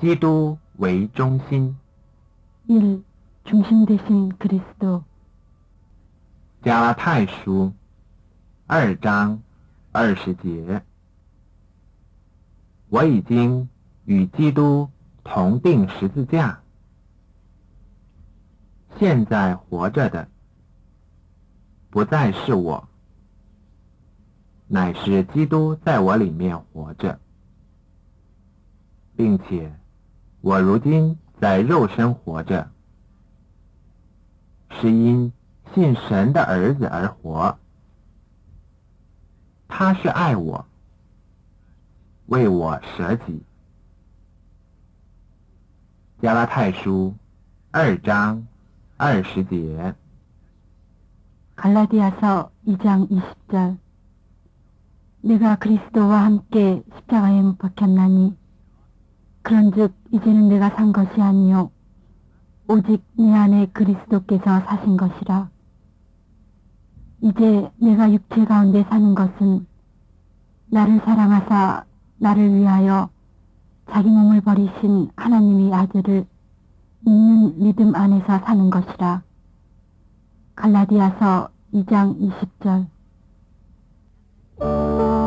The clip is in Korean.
基督为中心。 1. 중심 되신 그리스도. 加拉太书2章20节，我已经与基督同定十字架，现在活着的不再是我，乃是基督在我里面活着，并且我如今在肉身活着，是因信神的儿子而活。他是爱我，为我舍己。加拉太书2章20节。 갈라디아서 2장 20절. 내가 그리스도와 함께 십자가에 못 박혔나니 그런즉 이제는 내가 산 것이 아니요 오직 내 안에 그리스도께서 사신 것이라. 이제 내가 육체 가운데 사는 것은 나를 사랑하사 나를 위하여 자기 몸을 버리신 하나님의 아들을 믿는 믿음 안에서 사는 것이라. 갈라디아서 2장 20절.